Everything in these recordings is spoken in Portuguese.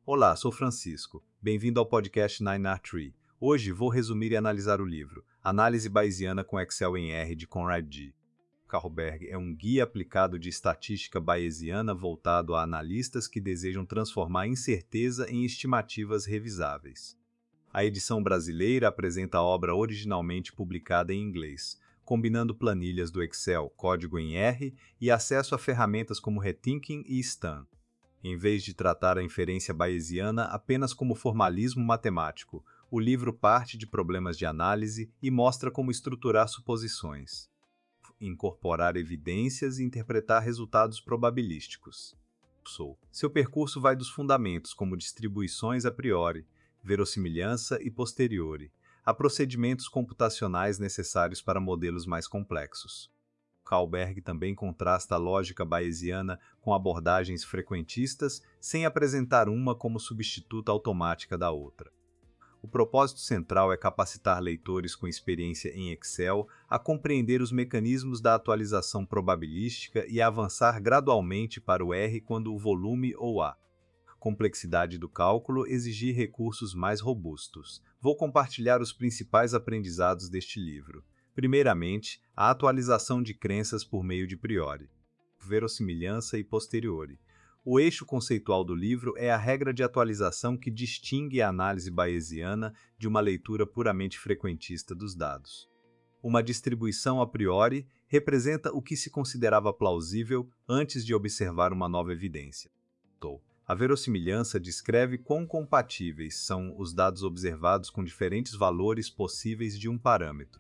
Olá, sou Francisco. Bem-vindo ao podcast 9R3. Hoje vou resumir e analisar o livro Análise Bayesiana com Excel em R, de Conrad G. Carlberg é um guia aplicado de estatística bayesiana voltado a analistas que desejam transformar incerteza em estimativas revisáveis. A edição brasileira apresenta a obra originalmente publicada em inglês, combinando planilhas do Excel, código em R e acesso a ferramentas como Rethinking e Stan. Em vez de tratar a inferência bayesiana apenas como formalismo matemático, o livro parte de problemas de análise e mostra como estruturar suposições, incorporar evidências e interpretar resultados probabilísticos. Seu percurso vai dos fundamentos, como distribuições a priori, verossimilhança e posteriori, a procedimentos computacionais necessários para modelos mais complexos. Carlberg também contrasta a lógica bayesiana com abordagens frequentistas, sem apresentar uma como substituta automática da outra. O propósito central é capacitar leitores com experiência em Excel a compreender os mecanismos da atualização probabilística e a avançar gradualmente para o R quando o volume ou a complexidade do cálculo exigir recursos mais robustos. Vou compartilhar os principais aprendizados deste livro. Primeiramente, a atualização de crenças por meio de priori, verossimilhança e posteriori. O eixo conceitual do livro é a regra de atualização que distingue a análise bayesiana de uma leitura puramente frequentista dos dados. Uma distribuição a priori representa o que se considerava plausível antes de observar uma nova evidência. A verossimilhança descreve quão compatíveis são os dados observados com diferentes valores possíveis de um parâmetro.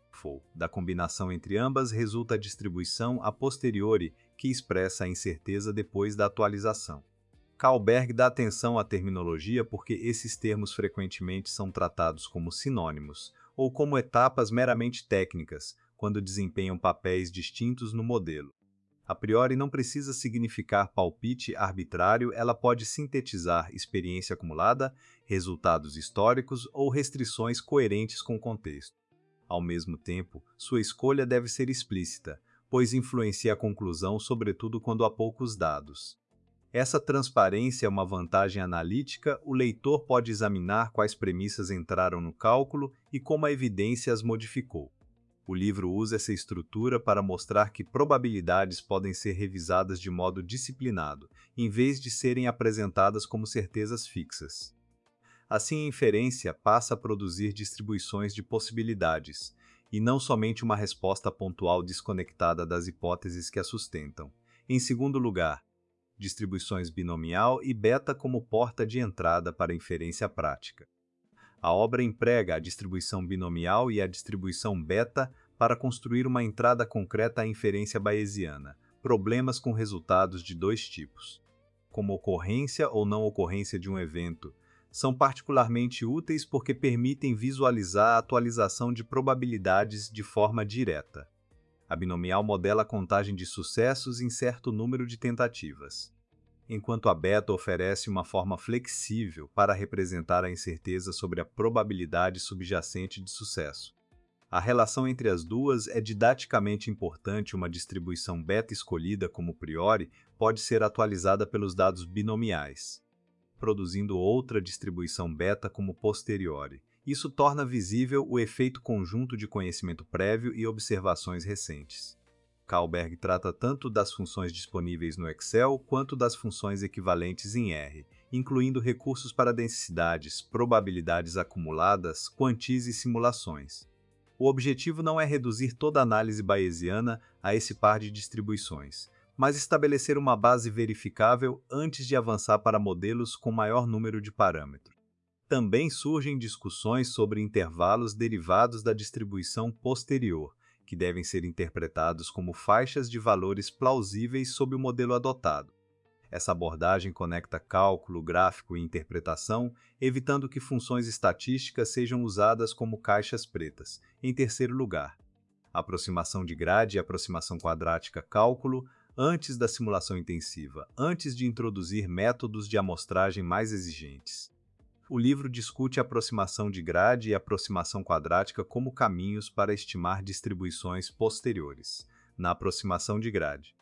Da combinação entre ambas resulta a distribuição a posteriori, que expressa a incerteza depois da atualização. Carlberg dá atenção à terminologia porque esses termos frequentemente são tratados como sinônimos, ou como etapas meramente técnicas, quando desempenham papéis distintos no modelo. A priori não precisa significar palpite arbitrário, ela pode sintetizar experiência acumulada, resultados históricos ou restrições coerentes com o contexto. Ao mesmo tempo, sua escolha deve ser explícita, pois influencia a conclusão, sobretudo quando há poucos dados. Essa transparência é uma vantagem analítica, o leitor pode examinar quais premissas entraram no cálculo e como a evidência as modificou. O livro usa essa estrutura para mostrar que probabilidades podem ser revisadas de modo disciplinado, em vez de serem apresentadas como certezas fixas. Assim, a inferência passa a produzir distribuições de possibilidades, e não somente uma resposta pontual desconectada das hipóteses que a sustentam. Em segundo lugar, distribuições binomial e beta como porta de entrada para a inferência prática. A obra emprega a distribuição binomial e a distribuição beta para construir uma entrada concreta à inferência bayesiana, problemas com resultados de dois tipos, como ocorrência ou não ocorrência de um evento, são particularmente úteis porque permitem visualizar a atualização de probabilidades de forma direta. A binomial modela a contagem de sucessos em certo número de tentativas, enquanto a beta oferece uma forma flexível para representar a incerteza sobre a probabilidade subjacente de sucesso. A relação entre as duas é didaticamente importante. Uma distribuição beta escolhida como priori pode ser atualizada pelos dados binomiais, produzindo outra distribuição beta como posteriori. Isso torna visível o efeito conjunto de conhecimento prévio e observações recentes. Carlberg trata tanto das funções disponíveis no Excel quanto das funções equivalentes em R, incluindo recursos para densidades, probabilidades acumuladas, quantis e simulações. O objetivo não é reduzir toda a análise bayesiana a esse par de distribuições, mas estabelecer uma base verificável antes de avançar para modelos com maior número de parâmetros. Também surgem discussões sobre intervalos derivados da distribuição posterior, que devem ser interpretados como faixas de valores plausíveis sob o modelo adotado. Essa abordagem conecta cálculo, gráfico e interpretação, evitando que funções estatísticas sejam usadas como caixas pretas. Em terceiro lugar, a aproximação de grade e aproximação quadrática cálculo antes da simulação intensiva, antes de introduzir métodos de amostragem mais exigentes. O livro discute a aproximação de grade e a aproximação quadrática como caminhos para estimar distribuições posteriores. Na aproximação de grade,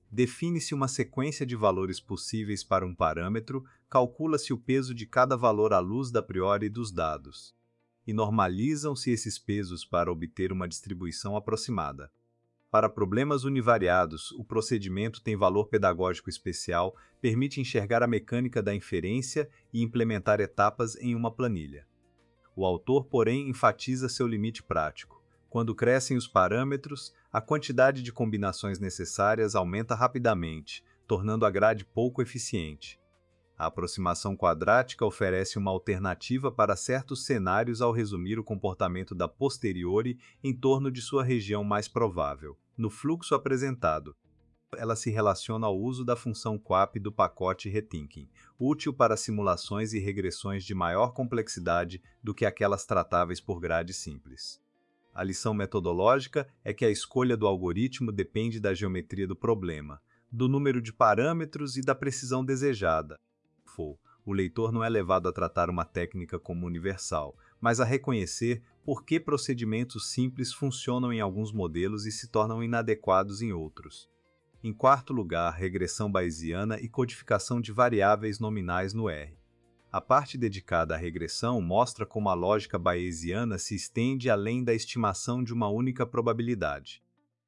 Define-se uma sequência de valores possíveis para um parâmetro, calcula-se o peso de cada valor à luz da priori dos dados. E normalizam-se esses pesos para obter uma distribuição aproximada. Para problemas univariados, o procedimento tem valor pedagógico especial, permite enxergar a mecânica da inferência e implementar etapas em uma planilha. O autor, porém, enfatiza seu limite prático. Quando crescem os parâmetros, a quantidade de combinações necessárias aumenta rapidamente, tornando a grade pouco eficiente. A aproximação quadrática oferece uma alternativa para certos cenários ao resumir o comportamento da posteriori em torno de sua região mais provável. No fluxo apresentado, ela se relaciona ao uso da função QAP do pacote Rethinking, útil para simulações e regressões de maior complexidade do que aquelas tratáveis por grade simples. A lição metodológica é que a escolha do algoritmo depende da geometria do problema, do número de parâmetros e da precisão desejada. O leitor não é levado a tratar uma técnica como universal, mas a reconhecer por que procedimentos simples funcionam em alguns modelos e se tornam inadequados em outros. Em quarto lugar, regressão bayesiana e codificação de variáveis nominais no R. A parte dedicada à regressão mostra como a lógica bayesiana se estende além da estimação de uma única probabilidade.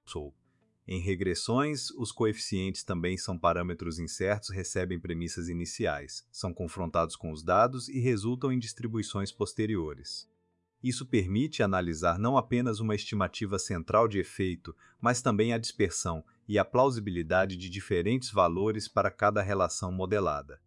Em regressões, os coeficientes também são parâmetros incertos, recebem premissas iniciais, são confrontados com os dados e resultam em distribuições posteriores. Isso permite analisar não apenas uma estimativa central de efeito, mas também a dispersão e a plausibilidade de diferentes valores para cada relação modelada.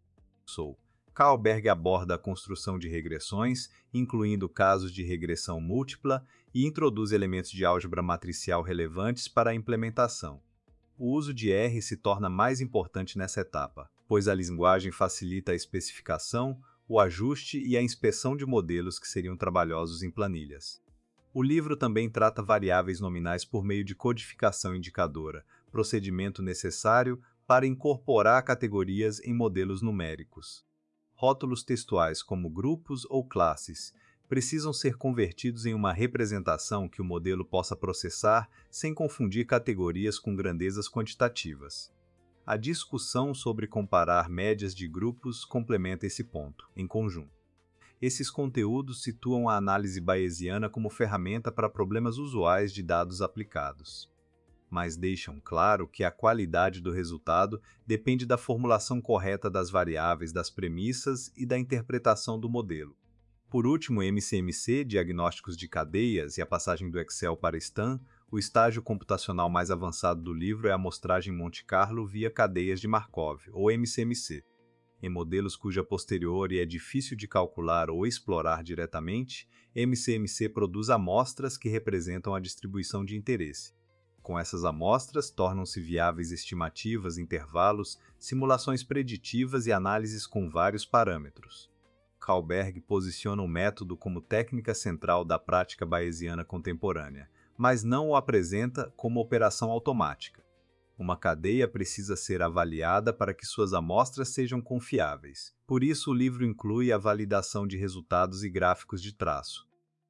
Karlberg aborda a construção de regressões, incluindo casos de regressão múltipla, e introduz elementos de álgebra matricial relevantes para a implementação. O uso de R se torna mais importante nessa etapa, pois a linguagem facilita a especificação, o ajuste e a inspeção de modelos que seriam trabalhosos em planilhas. O livro também trata variáveis nominais por meio de codificação indicadora, procedimento necessário para incorporar categorias em modelos numéricos. Rótulos textuais como grupos ou classes precisam ser convertidos em uma representação que o modelo possa processar sem confundir categorias com grandezas quantitativas. A discussão sobre comparar médias de grupos complementa esse ponto, em conjunto. Esses conteúdos situam a análise bayesiana como ferramenta para problemas usuais de dados aplicados, mas deixam claro que a qualidade do resultado depende da formulação correta das variáveis, das premissas e da interpretação do modelo. Por último, MCMC, diagnósticos de cadeias e a passagem do Excel para Stan, o estágio computacional mais avançado do livro é a amostragem Monte Carlo via cadeias de Markov, ou MCMC. Em modelos cuja posteriori é difícil de calcular ou explorar diretamente, MCMC produz amostras que representam a distribuição de interesse. Com essas amostras, tornam-se viáveis estimativas, intervalos, simulações preditivas e análises com vários parâmetros. Karlberg posiciona o método como técnica central da prática bayesiana contemporânea, mas não o apresenta como operação automática. Uma cadeia precisa ser avaliada para que suas amostras sejam confiáveis. Por isso, o livro inclui a validação de resultados e gráficos de traço.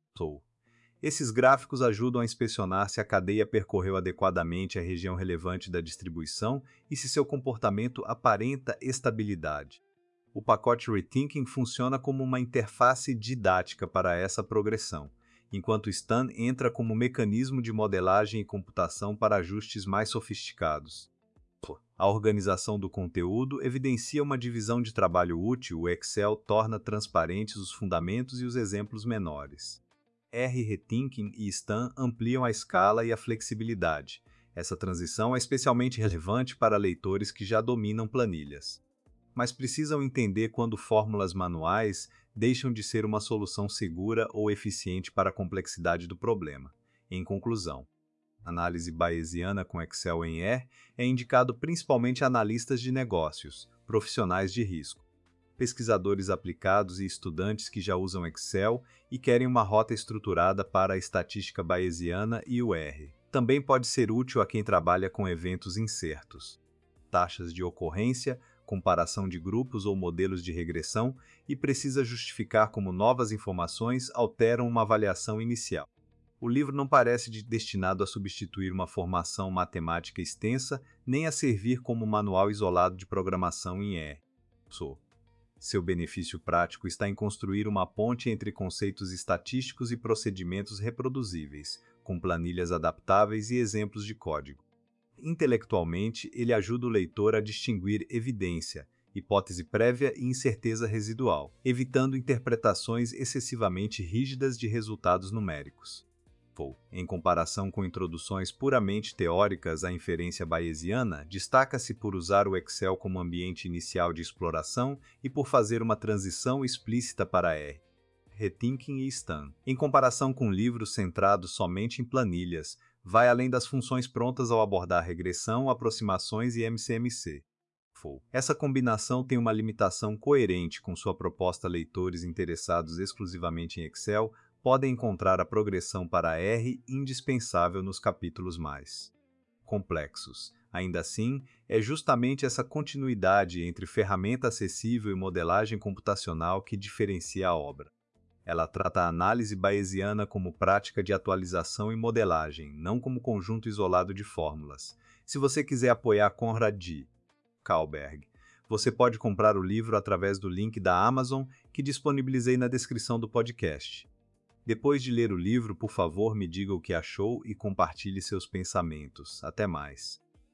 Esses gráficos ajudam a inspecionar se a cadeia percorreu adequadamente a região relevante da distribuição e se seu comportamento aparenta estabilidade. O pacote Rethinking funciona como uma interface didática para essa progressão, enquanto Stan entra como mecanismo de modelagem e computação para ajustes mais sofisticados. A organização do conteúdo evidencia uma divisão de trabalho útil. O Excel torna transparentes os fundamentos e os exemplos menores. Rethinking e Stan ampliam a escala e a flexibilidade. Essa transição é especialmente relevante para leitores que já dominam planilhas, mas precisam entender quando fórmulas manuais deixam de ser uma solução segura ou eficiente para a complexidade do problema. Em conclusão, análise bayesiana com Excel em R é indicado principalmente a analistas de negócios, profissionais de risco, pesquisadores aplicados e estudantes que já usam Excel e querem uma rota estruturada para a estatística bayesiana e o R. Também pode ser útil a quem trabalha com eventos incertos, taxas de ocorrência, comparação de grupos ou modelos de regressão e precisa justificar como novas informações alteram uma avaliação inicial. O livro não parece destinado a substituir uma formação matemática extensa, nem a servir como manual isolado de programação em R. Seu benefício prático está em construir uma ponte entre conceitos estatísticos e procedimentos reproduzíveis, com planilhas adaptáveis e exemplos de código. Intelectualmente, ele ajuda o leitor a distinguir evidência, hipótese prévia e incerteza residual, evitando interpretações excessivamente rígidas de resultados numéricos. Em comparação com introduções puramente teóricas à inferência bayesiana, destaca-se por usar o Excel como ambiente inicial de exploração e por fazer uma transição explícita para R. Rethinking e Stan. Em comparação com livros centrados somente em planilhas, vai além das funções prontas ao abordar regressão, aproximações e MCMC. Essa combinação tem uma limitação coerente com sua proposta. Leitores interessados exclusivamente em Excel podem encontrar a progressão para R indispensável nos capítulos mais complexos. Ainda assim, é justamente essa continuidade entre ferramenta acessível e modelagem computacional que diferencia a obra. Ela trata a análise bayesiana como prática de atualização e modelagem, não como conjunto isolado de fórmulas. Se você quiser apoiar Conrad G. Kahlberg, você pode comprar o livro através do link da Amazon que disponibilizei na descrição do podcast. Depois de ler o livro, por favor, me diga o que achou e compartilhe seus pensamentos. Até mais.